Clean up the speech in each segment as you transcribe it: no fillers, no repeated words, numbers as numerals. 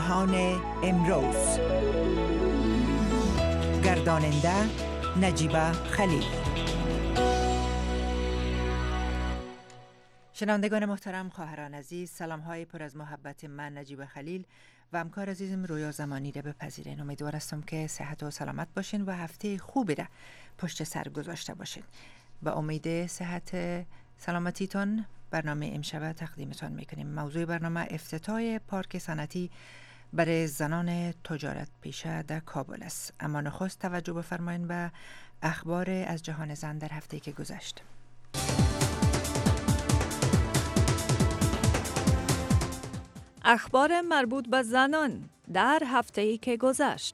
جهان امروز. گرداننده نجیبه خلیل. شنوندگان محترم، خواهران عزیز، سلام های پر از محبت من نجیبه خلیل و همکار عزیزم رویا زمانی را بپذیرین. امیدوار هستم که صحت و سلامت باشین و هفته خوبی را پشت سر گذاشته باشین. با امید صحت سلامتیتون برنامه امشب تقدیمتان میکنیم. موضوع برنامه افتتاح پارک صنعتی برای زنان تجارت پیشه در کابل است. اما نخست توجه بفرمایید به اخبار از جهان زن در هفته که گذشت. اخبار مربوط به زنان در هفته‌ای که گذشت.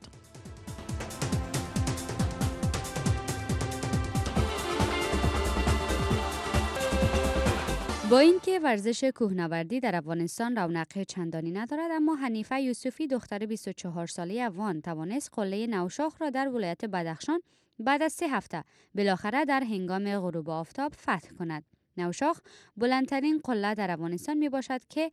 با اینکه ورزش کوهنوردی در افغانستان رونق چندانی ندارد، اما حنیفه یوسفی دختر 24 ساله افغان توانست قله نوشاخ را در ولایت بدخشان بعد از 3 هفته بالاخره در هنگام غروب آفتاب فتح کند. نوشاخ بلندترین قله در افغانستان می باشد که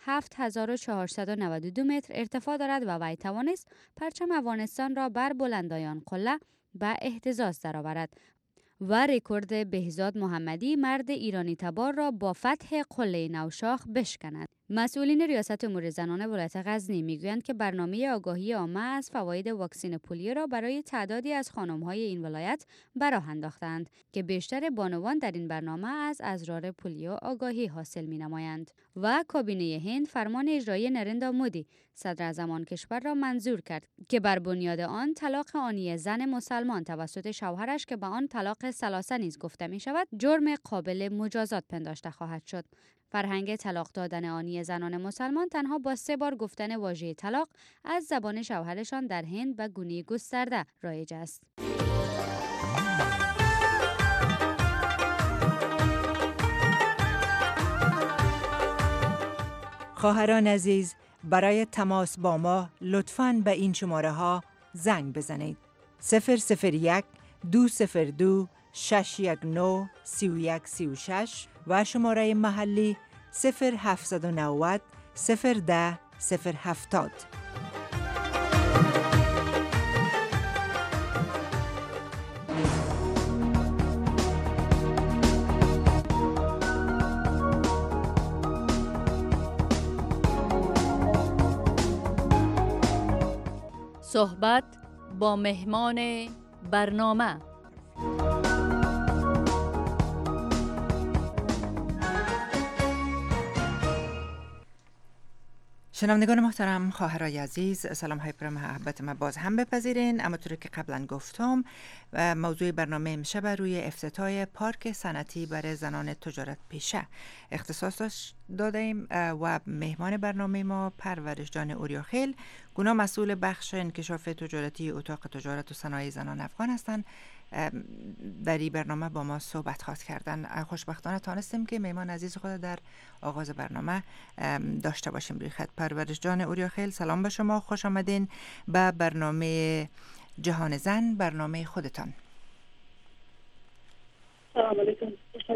7492 متر ارتفاع دارد و وی توانست پرچم افغانستان را بر بلندایان قله به اهتزاز درآورد و رکورد بهزاد محمدی مرد ایرانی تبار را با فتح قله نوشاخ بشکند. مسئولین ریاست امور زنان ولایت غزنی میگویند که برنامه آگاهی عامه از فواید واکسن پولیو را برای تعدادی از خانم‌های این ولایت به راه انداختند که بیشتر بانوان در این برنامه از اضرار پولیو آگاهی حاصل می‌نمایند. و کابینه هند فرمان اجرایی نرندرا مودی صدر اعظم آن کشور را منظور کرد که بر بنیاد آن طلاق آنی زن مسلمان توسط شوهرش که به آن طلاق ثلاثه نیز گفته می شود جرم قابل مجازات پنداشته خواهد شد. فرهنگ طلاق دادن آنی زنان مسلمان تنها با 3 بار گفتن واژه طلاق از زبان شوهرشان در هند به گونه گسترده رایج است. خواهران عزیز، برای تماس با ما لطفاً به این شماره ها زنگ بزنید: 001 202 619 3136 و شماره محلی 0790 010 070. صحبت با مهمان برنامه. شنوندگان محترم، خواهرای عزیز، سلام های پر محبت ما باز هم بپذیرین. اما طوری که قبلا گفتم موضوع برنامه امشب روی افتتاح پارک صنعتی برای زنان تجارت پیشه اختصاص دادیم و مهمان برنامه ما پرورش جان اوریاخیل گونا مسئول بخش انکشاف تجارتی اتاق تجارت و صنایع زنان افغان هستند. در این برنامه با ما صحبت خواهد کردن. خوشبختانه تانستیم که مهمان عزیز خود در آغاز برنامه داشته باشیم روی خط. پرورش جان اوریاخیل، سلام به شما، خوش آمدین به برنامه جهان زن، برنامه خودتان. سلام علیکم.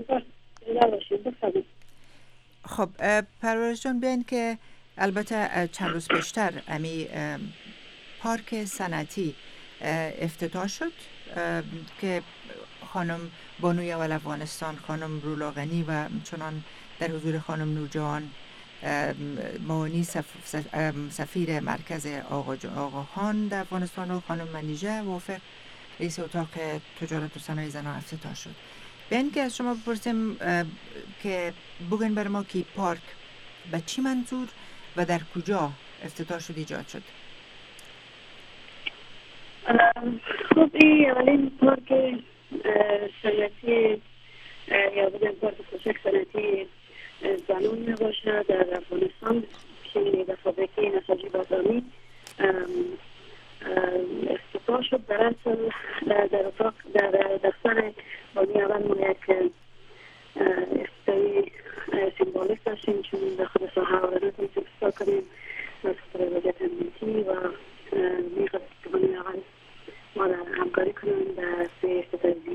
خب پرورش جان، بیاین که البته چند روز پیشتر امی پارک صنعتی افتتاح شد که خانم بانوی اول افغانستان خانم رولا غنی و چنان در حضور خانم نورجهان معاونی سفیر مرکز آقا خان در افغانستان و خانم منیژه وافق رئیس اتاق تجارت و صنایع زنان افتتاح شد. بیاین که از شما بپرسیم که بگن بر ما که پارک به چی منظور و در کجا افتتاح شد، ایجاد شد؟ خب این اولین پارک صنعتی یا بگم پارک کوچک صنعتی زنان میباشه در افغانستان که در فابریکه نساجی بازامی افتتاح شد. در اصل در اتاق در دفتر بانی اول ما یک افتتاحی سیمبولیک داشتیم چون در خود ساحه آوردن افتتاح کنیم از خود وجهت امنیتی و میخواست که بانی اول ما در همکاری کنیم در افتتاحی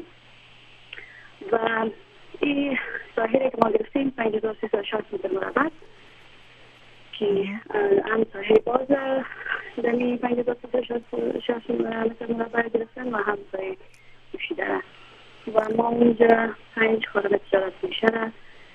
و این ساحه که ما گرفتیم 5360 متر مربع که هم ساحه باز دمی 5360 متر مربع گرفتن و همسایه پوشیده است و ما اونجا 5 خانم تجارت پیشه را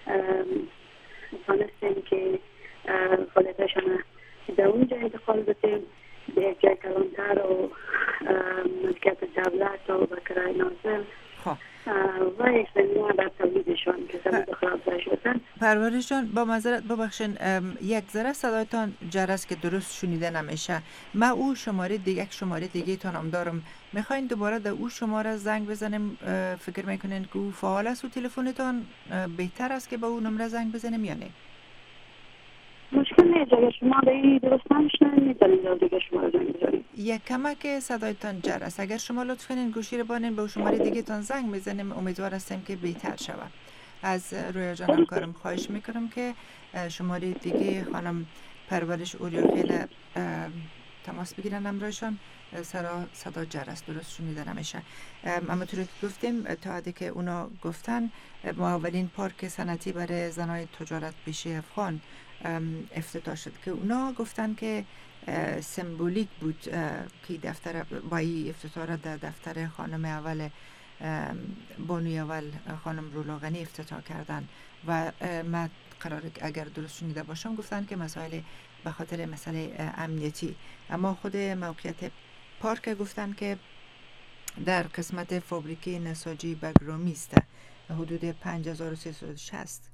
تانستیم که خالقشان در اونجا انتقال بدیم به یک جای کلانتر و ملکیت دولت و کرای نازل و یک زمینه در تولیدشان که زمین خراب شدن. پرورش جان با معذرت ببخشین یک ذره صدایتان جرس که درست شنیده نمیشه. من او شماره دیگه یک شماره دیگه تانم دارم، میخواین دوباره در او شماره زنگ بزنیم؟ فکر میکنین که او فعال است و تلفنتان بهتر است که با او نمره زنگ بزنیم یا نه؟ مشکل نیست، اگر شما به این درست نمیشنن میتونید دیگه شما زنگ بزنید. یک کمک صدایتان جرس، اگر شما لطف کنین گوشی رو بانین به شماره دیگه تان زنگ بزنیم، امیدوار هستیم که بهتر شود. از رویا جان همکارم خواهش میکنم که شماره دیگه خانم پرورش اوریاخیل تماس بگیرن همراهشان. صدا جرس درست شنیده نمیشه. اما طوری که گفتیم تا حدی که اونا گفتن ما اولین پارک صنعتی برای زنای تجارت پیشه افغان افتتاح شد که اونا گفتن که سمبولیک بود که دفتر با این افتتاح را در دفتر خانم اول بانوی اول خانم رولاغنی افتتاح کردن و ما قرار اگر درست شنیده باشم گفتن که مسائل به خاطر مسئله امنیتی، اما خود موقعیت پارک گفتن که در قسمت فابریکه نساجی بگرامی است، حدود 5360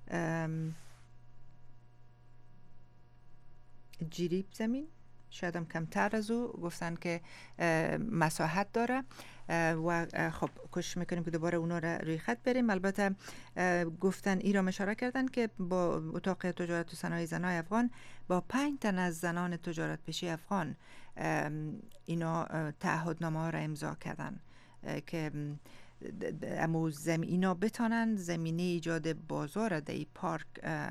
جریب زمین، شاید هم کمتر از او، گفتن که مساحت داره و خب کوشش میکنیم که دوباره اونا را روی خط بریم. البته گفتن ای را اشاره کردن که با اتاق تجارت و صنایع زنای افغان با 5 تن از زنان تجارت پیشه افغان اینا تعهدنامه ها را امضا کردن که اینا بتانند زمینه ایجاد بازار در این پارک،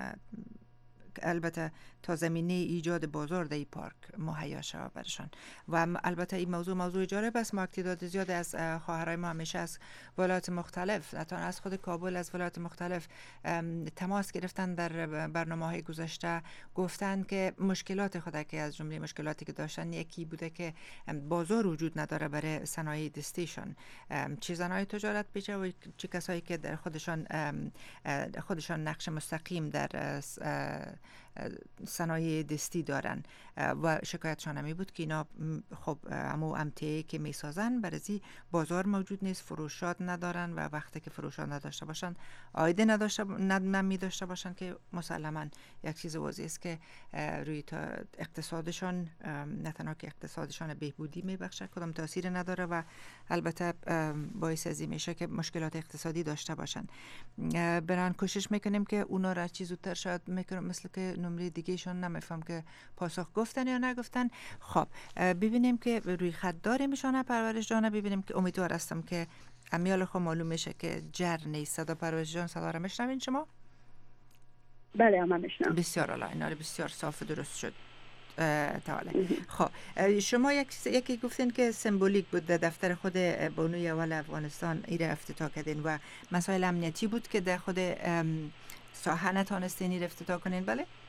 البته تا زمینه ایجاد بازار در این پارک مهیا شود برشان. و البته این موضوع جالب است. ما تعداد زیاد از خواهرای ما همیشه از ولایات مختلف، حتی از خود کابل، از ولایات مختلف تماس گرفتن در برنامه‌های گذشته، گفتن که مشکلات خود که از جمله مشکلاتی که داشتن یکی بوده که بازار وجود نداره برای صنایع دستیشان، چه زنای تجارت پیشه و چه کسایی که در خودشان نقش مستقیم در صنایع دستی دارن و شکایتشان همی بود که اینا خب امو امتیه که می سازن برای بازار موجود نیست، فروشات ندارن و وقتی که فروشات نداشته باشن عایده نمی داشته باشن که مسلما یک چیز واضح است که روی اقتصادشان نه تنها که اقتصادشان بهبودی می بخشه، کدام تاثیر نداره و البته باعث ازی میشه که مشکلات اقتصادی داشته باشن. بران کوشش میکنیم که اونا را چیز زودتر شاید میکنم، مثل که نمره دیگه شون نمیفهم که پاسخ گفتن یا نگفتن. خب ببینیم که روی خط داریم میشونه پرورش جان، ببینیم که امیدوار هستم که امیال خود معلوم میشه که جر نیست. صدا پرورش جان، صدا را میشنوین شما؟ بله من میشنم. بسیار عالی، اینا بسیار صاف درست شد. خب شما یکی گفتین که سمبولیک بود در دفتر خود بانوی اول افغانستان ایره افتتاح کردین و مسائل امنیتی بود که در خود ساحه نتانستین ایره افتتاح کنین.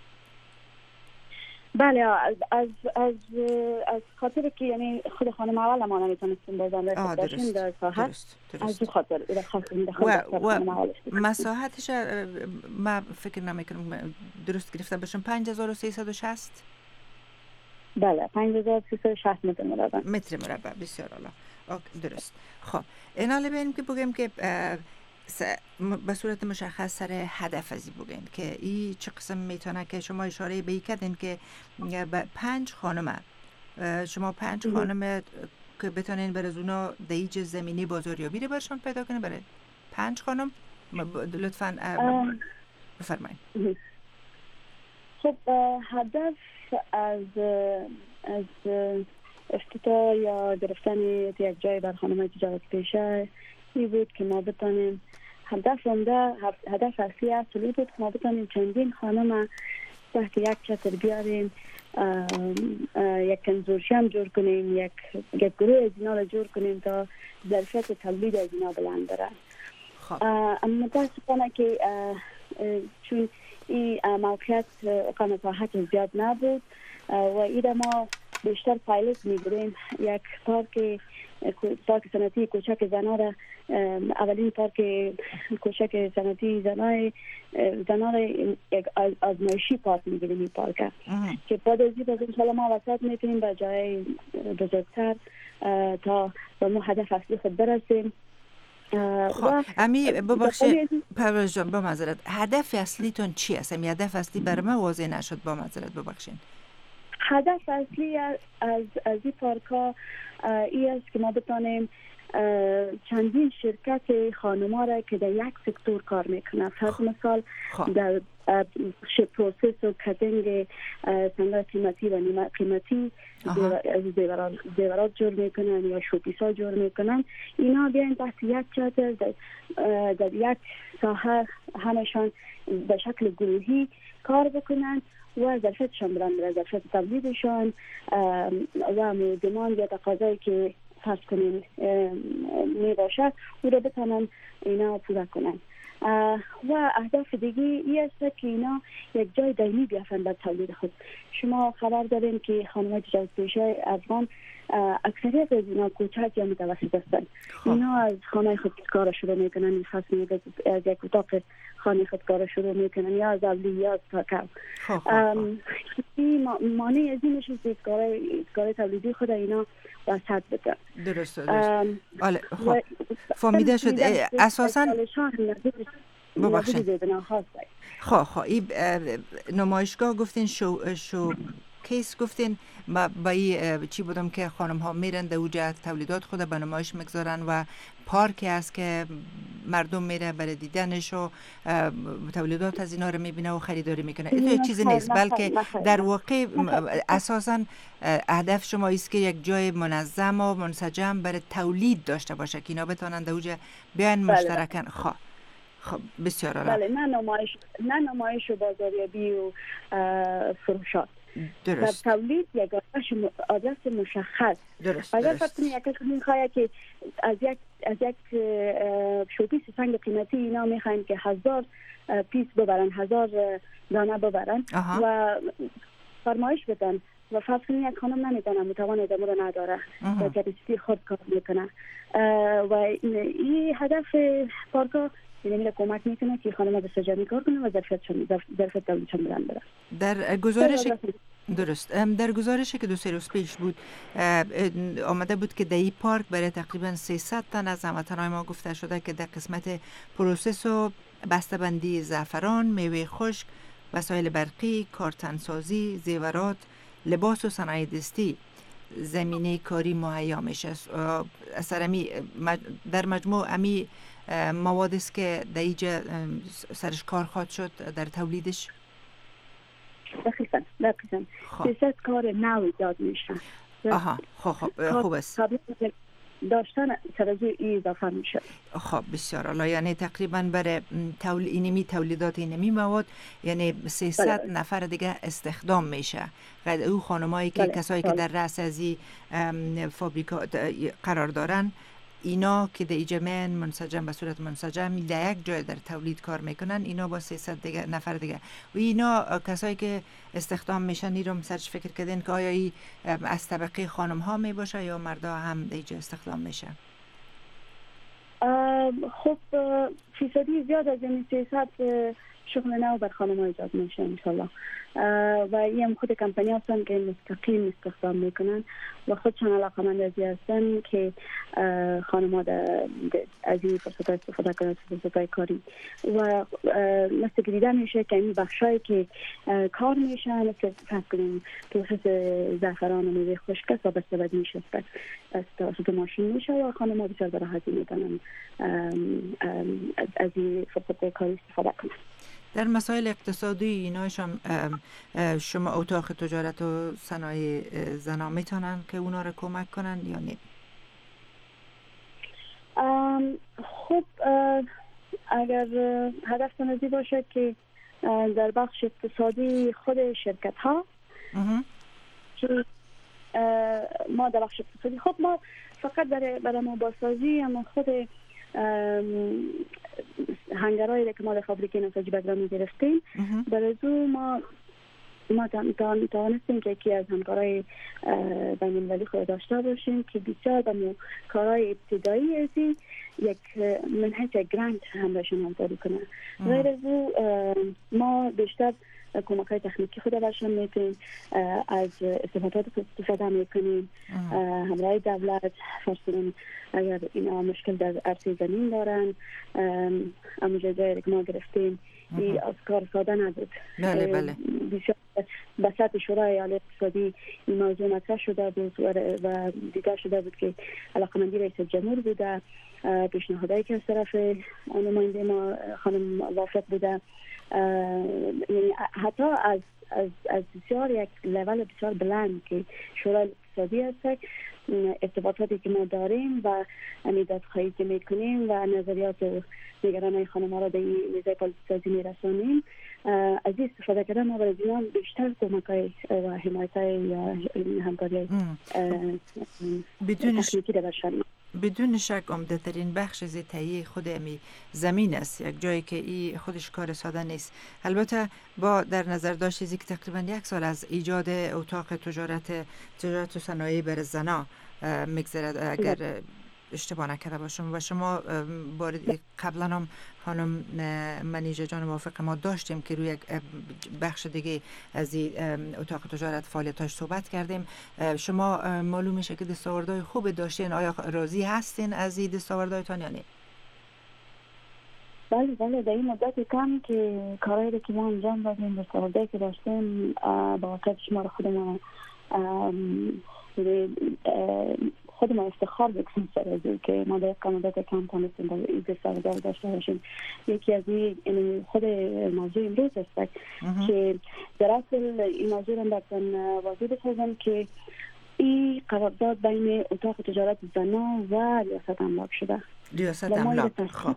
بله از خاطر که یعنی خود خانم اول ما نمیتونستیم بازم رفتاشیم در ساحه، از دو خاطر و مساحتش ما فکر نمیکنم درست گرفته باشم 5360. بله 5360 متر مربع. بسیار عالی، درست. خب اینا ببینیم که بگیم که به صورت مشخص سر هدف ازی بگین که این چه قسم میتونه که شما اشاره به کردین که 5 خانم شما 5 خانم که بتونین برای اونا دیج زمینی بازاریابی رو برشان پیدا کنین، برای 5 خانم لطفاً بفرمایید. خب هدف از افتتاح یا گرفتن یک جای بر خانم تجارت پیشه این بود که ما بتانیم هدف اصلی اصلی بود که ما بتانیم چندین خانم تحت یک چتر بیاریم، یک کنزورشیم جور کنیم، یک گروه از اینا رو جور کنیم تا ظرفیت تولید از اینا بلند بره. اما متاسفانه که چون این موقعیت مساحت زیاد نبود و ایده ما بیشتر پایلوت میگیریم. یک پارک صنعتی کوچک زنا را اولین پارک کوچک صنعتی زنا را یک آزمایشی پارک میگیریم این پارک که بعد از این انشاءالله ما وسط میتونیم به جای بزرگتر تا به ما هدف اصلی خود برسیم. خب امی ببخشید پرویز جان با معذرت، هدف اصلیتون چی است؟ هدف اصلی برای من واضح نشد، با معذرت ببخشید. هدف اصلی از این پارک ها این است که ما بتانیم چندین شرکت خانما را که در یک سکتور کار میکنه، فرض مثال در پروسس و کتینگ صنایع قیمتی و نیمه قیمتی زیورات جور میکنن یا شوپیسا جور میکنن، اینا بیاین تحت یک چتر در یک ساحه همشان به شکل گروهی کار بکنن و ظرفیتشان بلند، ظرفیت تولیدشان و دیماند یا تقاضایی که فرض کنین می باشه او را بتانن اینا پورا کنن. و اهداف دیگه ای است که اینا یک جای دائمی بیافن بر تولید خود. شما خبر دارین که خانم‌های تجارت‌پیشه افغان اکثریت از اینا کوچک یا متوسط هستند. اینا از خانه خود کار شروع میکنن، خاصی از یک اتاق خانه خود کار شروع میکنن یا از اولی یا از تاکل. این مانع از این میشه که کار تولیدی خود اینا وسط بده. درست. خب فهمیده شد. اساساً خب این نمایشگاه گفتین شو کیس گفتین با چی بودم که خانم ها میرن در اوجه تولیدات خود به نمایش میگذارن و پارکی است که مردم میره برای دیدنش و تولیدات از اینا رو میبینه و خریداری میکنه. این چیزی نیست، بلکه در واقع اساساً هدف شما است که یک جای منظم و منسجم برای تولید داشته باشه که اینا بتونن در اوجه بیان مشترکاً. خب بسیار عالی. بله، نه نمایش و بازاریابی و فروشات. درست. تولید یک آدرس مشخص. درست. اگر فکر کنید یک کسی میخواد که از یک شوپیس سنگ قیمتی اینا میخواین که 1000 پیس ببرن، 1000 دانه ببرن و فرمایش بدن و فرض کنید یک خانم نمیتونه، متوان دمو رو نداره و کپاسیتی خود کار میکنه و این هدف پارکا یعنی کمک میکنه که خانم‌ها به سجامی کار کنن و ظرفیت تولیدشون بلند بره. در گزارش درست، در گزارشی که 2 روز پیش بود آمده بود که در این پارک برای تقریبا 300 تن از هموطنان ما گفته شده که در قسمت پروسس و بسته‌بندی زعفران، میوه خشک، وسایل برقی، کارتنسازی، زیورات، لباس و صنایع دستی زمینه کاری مهیا میشه. در مجموع امی مواد است که در اینجا سرش کار خواهد شد در تولیدش. دقیقاً 300 کار نو ایجاد میشه. خوب است. داشتن توجه اضافه میشه. خب بسیار عالی. یعنی تقریبا برای تولیدات اینمی مواد یعنی 300 نفر دیگه استخدام میشه. او خانمایی که کسایی که در رأس از این فابریکات قرار دارن، اینا که در جمعن منسجم به صورت منسجم در یک جای در تولید کار میکنن، اینا با 300 نفر دیگه و اینا کسایی که استخدام میشن ایرم سرچ فکر کردین که آیا ای از طبقه خانم ها می باشه یا مردا هم در اینجا استخدام میشه؟ خب فیصدی زیاد از این 300 شغل نو بر خانم ها ایجاد میشه انشالله و این خود کمپانی هستن که مستقیم استخدام میکنن و خودشان علاقمند از این هستن که خانم ها از این فرصت استفاده کنند، فرصت کاری و مثل که دیده میشه که این بخشایی که کار میشن مثل فرض کنیم پروسس زعفران و میوه خشک است و بسته‌بندی میشه از توسط ماشین میشه و خانم ها بسیار به راحتی میتونن از این فرصت کاری استفاده کنند. در مسائل اقتصادی اینایش هم شما اتاق تجارت و صنایع زنا میتونن که اونا رو کمک کنن یا نه؟ خب اگر هدف تنظیم باشه که در بخش اقتصادی خود شرکت ها که ما در بخش اقتصادی خب ما فقط برای ما بازسازی اما خود هنگرهایی که ما در فابریکه نساجی بگرامی گرفتیم برای ما ما توانستیم که یکی از همکارای بین‌المللی خود داشته باشیم که بسیار به کارهای ابتدایی از یک من حیث گرانت هم باشیم همکاری کنه. غیر از او ما بیشتر کمک‌های تکنیکی خود برشان میکنیم، از استفادات استفاده میکنیم، همراه دولت فرسون اگر اینا مشکل در عرصه زمین دارن اما جایی که ما گرفتیم این از کار ساده نبود. بله. بسیار به سطح شورای ایالات اقتصادی این موضوع مطرح شده بود و دیده شده بود که علاقمندی رئیس جمهور بوده، پیشنهادایی که از طرف نماینده ما خانم وافق بوده، یعنی حتی از بسیار یک لول بسیار بلند که شورای اقتصادی هست ارتباطاتی که ما داریم و امیدات خواهی که میکنیم و نظریات و نگرانهای خانم ها را به این ویزای پالیسی سازی میرسانیم. از این استفاده کردن ما برای دیوان بیشتر کمک‌های و حمایت‌های یا همکاری تکنیکی را برشان. بدون شک عمده ترین بخش از تهیه خود امی زمین است، یک جایی که ای خودش کار ساده نیست. البته با در نظر داشت که تقریبا 1 سال از ایجاد اتاق تجارت و صنایع برای زنا میگذرد اگر اشتباه نکرده باشم و شما قبلا هم خانم منیژه جان موافق ما داشتیم که روی یک بخش دیگه از این اتاق تجارت فعالیتاش صحبت کردیم. شما معلوم میشه که دستاوردهای خوب داشتین، آیا راضی هستین از این دستاوردهایتان یا نه؟ بله در این مدت کم که کارهایی که ما انجام دادیم دستاوردهایی که داشتیم با واقعیت شما رو خود ما افتخار بکنیم سر از این که ما در مدت کم تانستیم در این دستاوردها داشته باشیم. یکی از این خود موضوع امروز است که در اصل این موضوع رو براتون واضح بسازم که این قرارداد بین اتاق تجارت زنا و ریاست املاک شده. ریاست املاک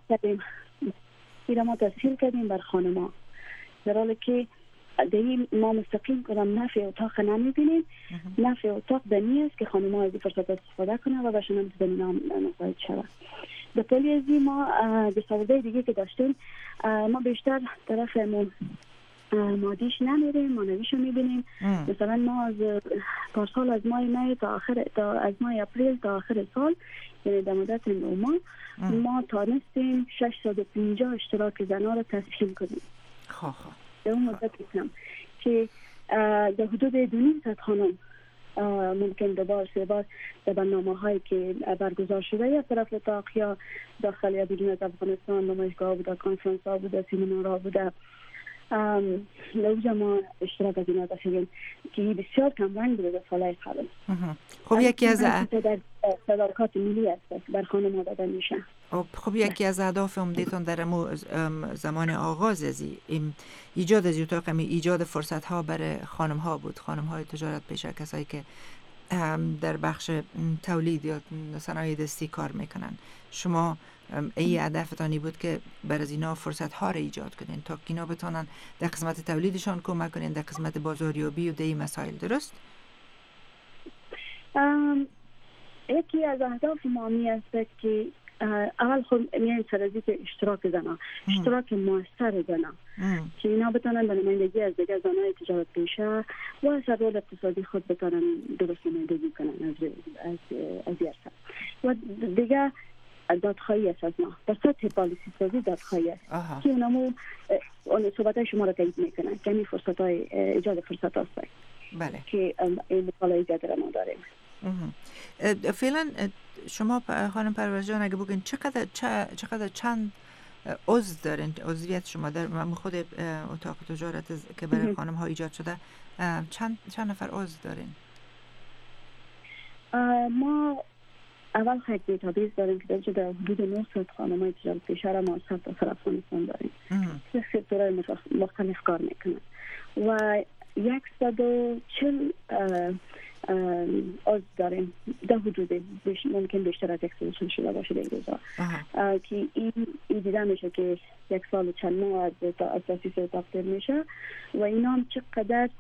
ما تسهیل کردیم بر خانم‌ها، در حالی که ما مستقیم کدام نفع اتاق نمیبینیم. نفع اتاق دنی است که خانم‌ها از این فرصت استفاده کنند و بهشون هم زمینه مساعد شود. به طوری از این ما دستاوردهای دیگه که داشتیم ما بیشتر طرف مادیش نمیریم، مانویشو میبینیم. مثلا ما از پارسال از ماه می تا از ماه اپریل تا آخر سال، یعنی در مدت 9 ماه ما تانستیم 650 اشتراک زنان رو تسهیل کنیم. در اون مدت کم که در حدود 200 خانم ممکن 2 بار 3 بار در برنامه‌هایی که برگزار شده یا طرف اتاق یا داخل یا بیرون از افغانستان نمایشگاه بوده، کنفرانس ها بوده، سیمینارها بوده، لوجه ما اشتراک از اینا داشتیم که بسیار کمرنگ بوده در سالهای قبل. خب یکی از تدارکات ملی است بر خانم‌ها داده میشه. خب یکی از اهداف عمده‌تان در زمان آغاز از ایجاد از اتاق ایجاد فرصت‌ها برای خانم‌ها بود، خانم‌های تجارت پیشه، کسایی که در بخش تولید یا صنایع دستی کار میکنن. شما ای هدفتانی بود که برای اینا فرصت‌ها را ایجاد کنین تا که اینا بتونن در قسمت تولیدشان کمک کنین، در قسمت بازاریابی و در این مسائل، درست؟ یکی از اهداف ما می است که اول خود میان سرازی که اشتراک اشتراک موثر زنان که اینا بتونن به نمایندگی از دیگر زنان تجارت پیشه و از رول اقتصادی خود بتونن درست نمایندگی کنن از یرسا و دیگر دادخواهی است از ما در سطح پالیسی سازی دادخواهی است که اونمو صحبت شما را تایید میکنن که این فرصت های ایجاد فرصت هست. بله که این مطالعه زیاده ما داریم. فعلا شما خانم پرورش جان اگه بگین چقدر چند عضو دارین؟ عضویت شما در خود اتاق تجارت که برای خانم ها ایجاد شده چند نفر عضو دارین؟ ما اول یک دیتابیس داریم که در حدود 900 خانم های تجارت پیشه را ما ثبت در افغانستان داریم که سکتورهای مختلف کار میکنن و 140 عضو داریم در حدود ممکن بیشتر از 100 شده باشه در روزها که این دیده میشه که 1 سال و چند ماه از تاسیس اتاق میشه و اینا هم چقدر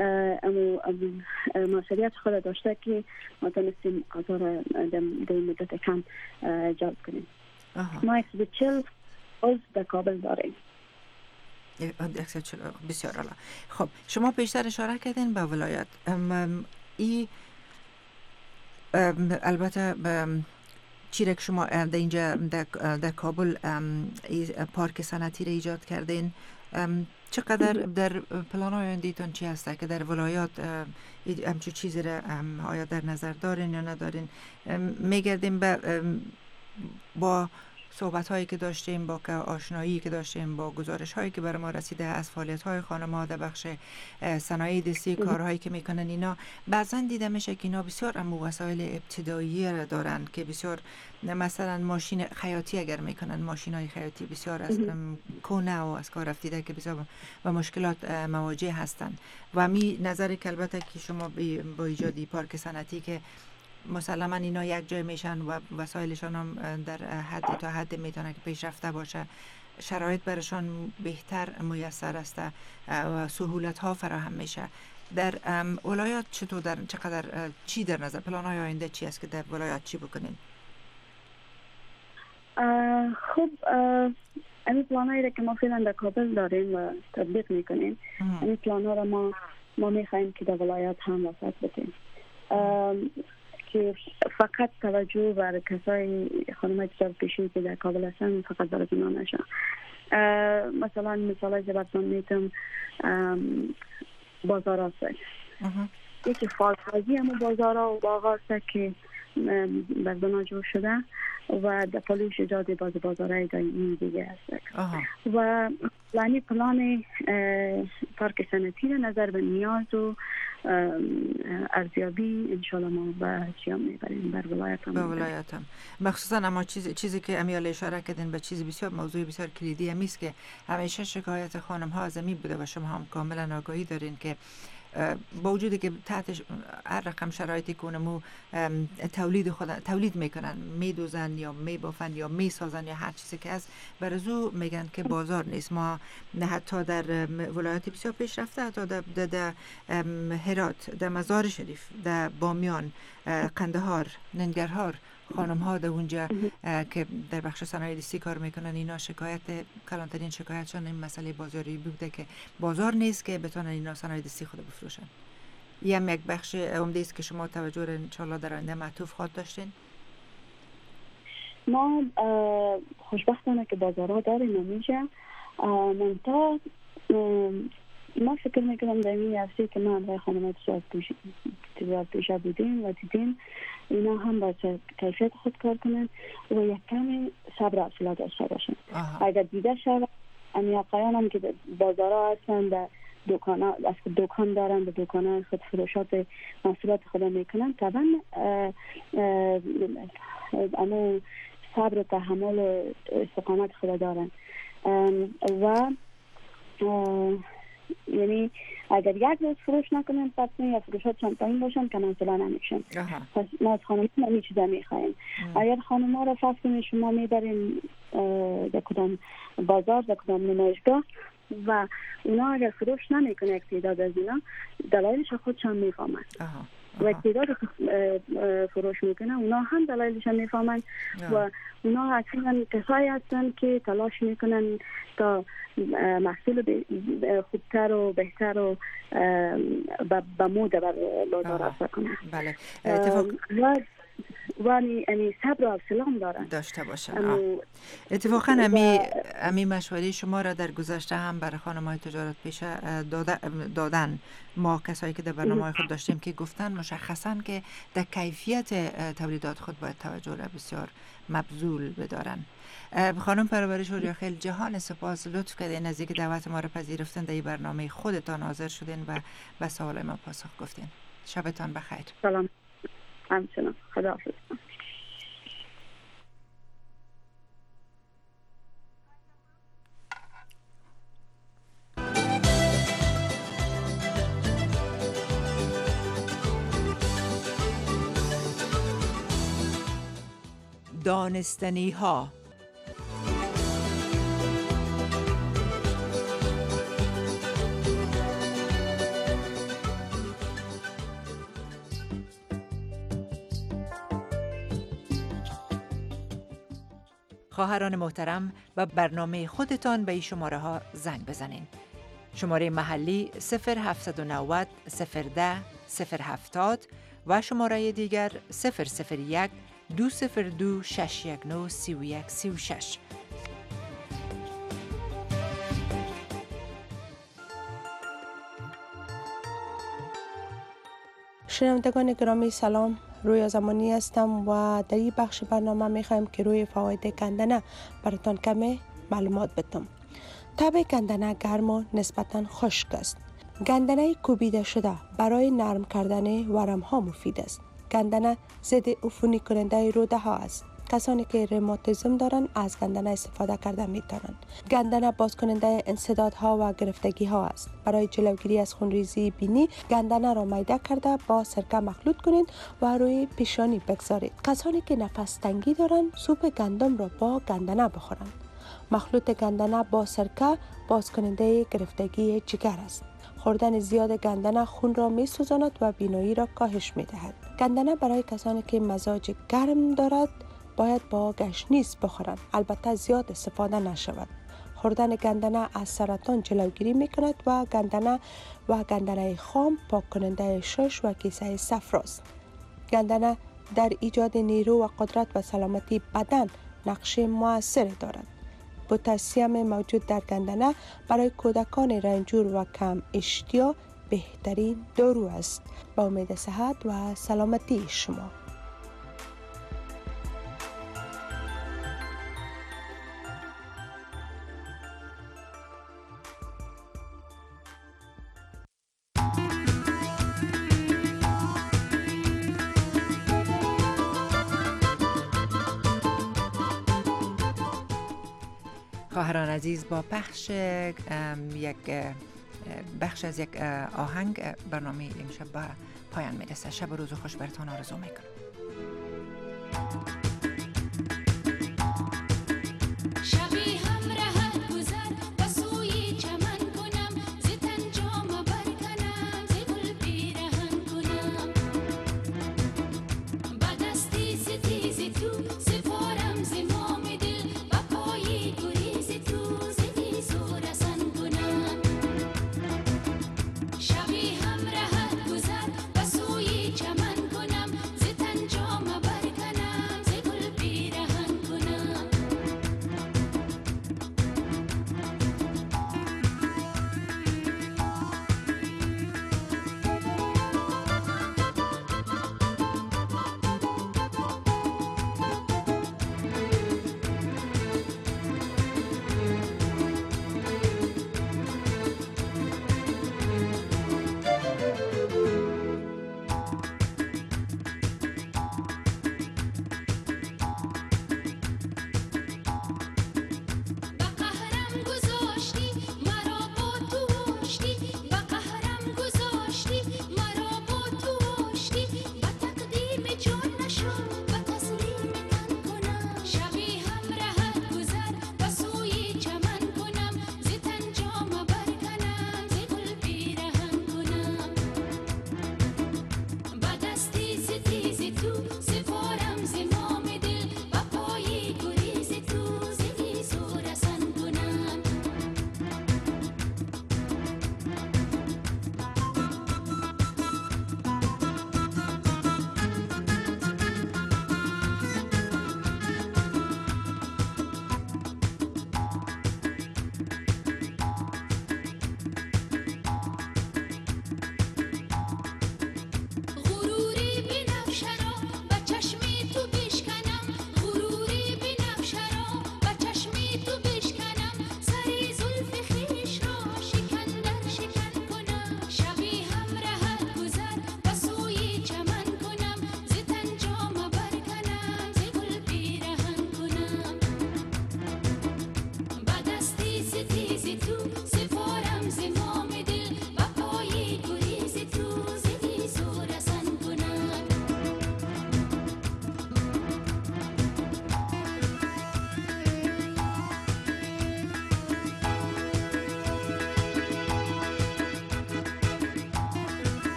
مسئولیت خود داشته که ما تونستیم آثار در مدت کم جلب کنیم. ما 140 عضو در کابل داریم. بسیار عالی. خب شما بیشتر اشاره کردین به ولایت. ای البته چیره که شما در اینجا در کابل پارک صنعتی را ایجاد کردین، چقدر در پلان های آینده‌تان چی هسته که در ولایات همچون چیزی را آیا در نظر دارین یا ندارین؟ میگردیم با صحبت هایی که داشتیم، با آشنایی که داشتیم، با گزارش هایی که بر ما رسیده از فعالیت های خانم‌ها در بخش صنایع دستی، کارهایی که میکنن، اینا بعضا دیده میشه که اینا بسیار وسایل ابتدایی را دارن که بسیار، مثلا ماشین خیاطی اگر میکنن، ماشین های خیاطی بسیار از کهنه و از کار رفتیده که بسیار با مشکلات مواجه هستند و می نظر که البته که شما با ایجادی پارک صنعتی که مسلما اینا یک جای میشن و وسایلشان هم در حد تا حد میتونه که پیشرفته باشه، شرایط برشان بهتر میسر است و سهولت ها فراهم میشه. در ولایات چطور، در چقدر چی در نظر، پلان های آینده چی است که در ولایات چی بکنین؟ خب این پلان هایی که ما فعلا در کابل داریم و تطبیق میکنیم، این پلان ها را ما میخوایم که در ولایات هم وسط بکنیم، که فقط توجه بر کسای خانم‌های تجارت پیشین که در کابل هستن فقط برای اونا نشه. مثلا مثالای زبطان میتونم بازار هست، یکی فارغازی هم بازار ها و باغ هست که بردنا جور شده و در پلوش ایجاد بازارهای دایمی دیگه هست و یعنی پلان پارک صنعتی را نظر به نیاز و ارزیابی انشالله ما به چیام میبریم بر ولایت هم. مخصوصا اما چیزی که امیال اشاره کردین به چیز بسیار موضوع بسیار کلیدی همیست که همیشه شکایت خانم ها از بوده و شما هم کاملا آگاهی دارین که با وجودی که تحت هر رقم شرایطی کنمو تولید میکنن، میدوزن یا میبافن یا میسازن یا هر چیزی که از برزو میگن که بازار نیست. ما حتی در ولایات بسیار پیشرفته، حتی در هرات، در مزار شریف، در بامیان، قندهار، ننگرهار، خانم ها در اونجا که در بخش صنایع دستی کار میکنن، اینا شکایت کلانترین شکایتشون این مسئله بازاری بوده که بازار نیست که بتونن اینا صنایع دستی خود بفروشن. هم یک بخش عمده است که شما توجه را انشالله در آینده معطوف خواهد داشتین. ما خوشبختانه که بازارها داریم نمیشه، منتها ما فکر میکنم در این هفته که ما همراه خانم‌های تجارت پیشه بودیم و دیدیم اینا هم با کیفیت خود کار کنن و یک کمی صبر و حوصله داشته باشن. اگر دیده شود امی آقایان هم که بازارها هستن، در دکان دارن، در دکان خود فروشات محصولات خود میکنن، طبعا اما صبر و تحمل استقامت خود دارن و یعنی اگر یک روز فروش نکنن پس یا فروشات چندتاین باشن که منزله نمیشن. پس ما از خانم ها همی چیزا میخواییم. اگر خانم ها را فرض کنید شما میبرین در کدام بازار، در کدام نمایشگاه و اونا اگر فروش نمیکنه یک تعداد از اینا، دلایلش خودشان میفهمن و تعداد فروش میکنه اونا هم دلایلش میفهمن و اونا اصلا کسایی هستن که تلاش میکنن تا محصول خوبتر و بهتر و با موده بر بازار افزا کنن. بله. و صبر و حوصله هم داشته باشن. اتفاقا امی مشوره شما را در گذشته هم برای خانم‌های تجارت پیشه دادن. ما کسایی که در برنامه خود داشتیم که گفتن مشخصا که در کیفیت تولیدات خود باید توجه را بسیار مبذول بدارن. خانم پرورش اوریا خیلی جهان سپاس، لطف کردین از اینکه دعوت ما را پذیرفتین، در این برنامه خودتان حاضر شدین و به سوال ما پاسخ گفتین. شبتان بخیر. سلام. همچنان. خداحافظ. دانستنی ها. خواهران محترم و برنامه خودتان به این شماره ها زنگ بزنین. شماره محلی 0790 010 070 و شماره دیگر 001 202 619 3136. شنوندگان گرامی سلام، رویا زمانی هستم و در این بخش برنامه میخوایم که روی فواید گندنه براتان کمی معلومات بدم. طبع گندنه گرم و نسبتا خشک است. گندنه کوبیده شده برای نرم کردن ورم ها مفید است. گندنه ضد عفونی کننده روده ها است. کسانی که روماتیسم دارند از گندنه استفاده کرده میتونند. گندنه باز کننده انسدادها و گرفتگی ها است. برای جلوگیری از خونریزی بینی گندنه را میده کرده با سرکه مخلوط کنید و روی پیشانی بگذارید. کسانی که نفس تنگی دارند سوپ گندم را با گندنه بخورند. مخلوط گندنه با سرکه باز کننده گرفتگی جگر است. خوردن زیاد گندنه خون را می سوزاند و بینایی را کاهش می دهد. گندنه برای کسانی که مزاج گرم دارد باید با گشنیز بخورند، البته زیاد استفاده نشود. خوردن گندنه از سرطان جلوگیری می کند و گندنه خام پاک کننده شش و کیسه صفراست. گندنه در ایجاد نیرو و قدرت و سلامتی بدن نقش مؤثر دارد. پتاسیم موجود در گندنه برای کودکان رنجور و کم اشتها بهترین دارو است. با امید صحت و سلامتی شما. خواهران عزیز، با پخش بخش از یک آهنگ برنامه امشب به پایان میرسه. شب و روز خوش براتون آرزو میکنم. چمن کنم ز تنجام برکنم ز گل پیرهن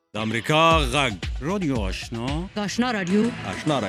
د امریکا غږ رادیو آشنا آشنا رادیو